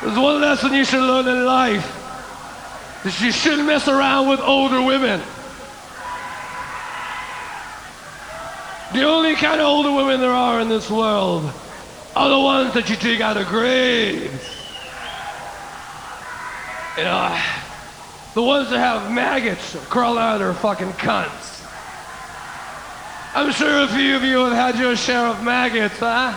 There's one lesson you should learn in life. Is you shouldn't mess around with older women. The only kind of older women there are in this world are the ones that you dig out of graves. You know, the ones that have maggots crawling out of their fucking cunts. I'm sure a few of you have had your share of maggots, huh?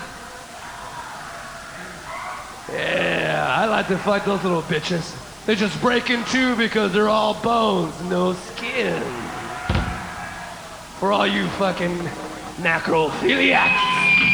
Yeah, I like to fight those little bitches. They just break in two because they're all bones, no skin. For all you fucking necrophiliacs.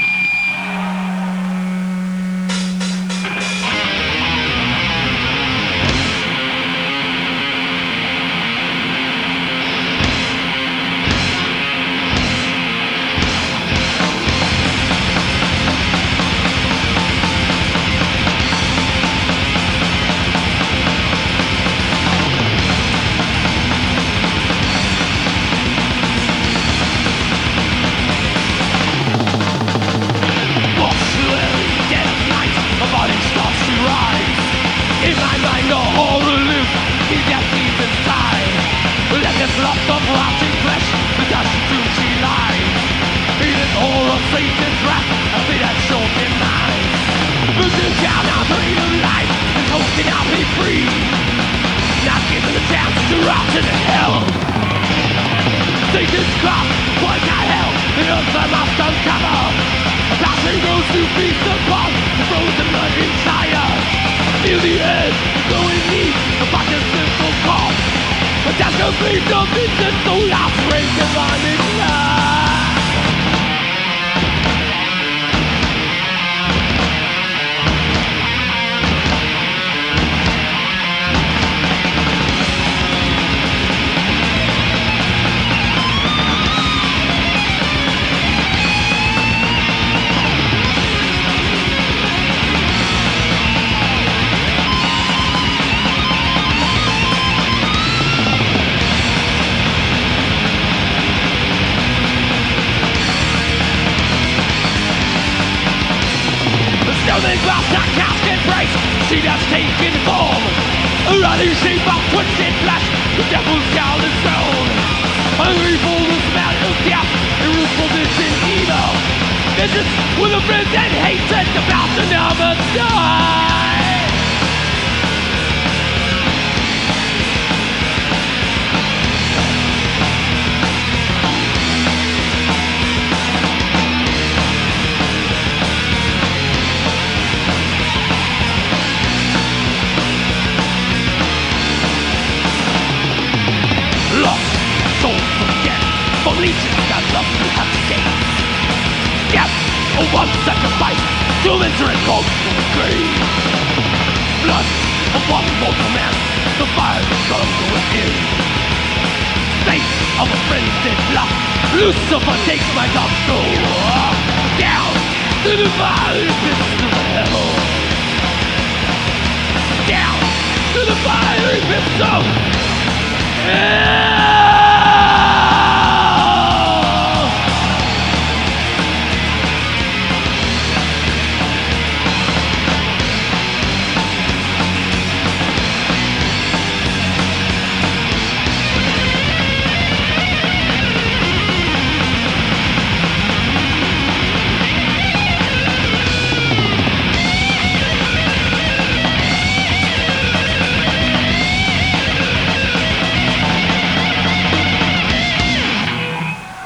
Satan's wrath, I think that's short in mind. Looking down, I'll bring you life, and hoping I'll be free. Not given a chance to rot in hell. Satan's cross, why not hell? The earth I must uncover. Passion goes to feast upon the frozen blood inside. Feel the edge, glowing heat, the body's simple cause. But that's complete, no vision, so last break divine in love. Stone glass, that casket breaks, see that's taking form. A rotting shape of twisted flesh, the devil's scowl is thrown. Hungry for the smell of death, irresolute in evil. Vicious with a friend and hatred, about to never die. Legions that love to have stakes. Yes, a one sacrifice to enter and go to the grave. Blood of one mortal man, the fire that comes within. Fate of a friend dead love, Lucifer takes my dark soul. Down to the fiery pits of hell. Down to the fiery pits of hell.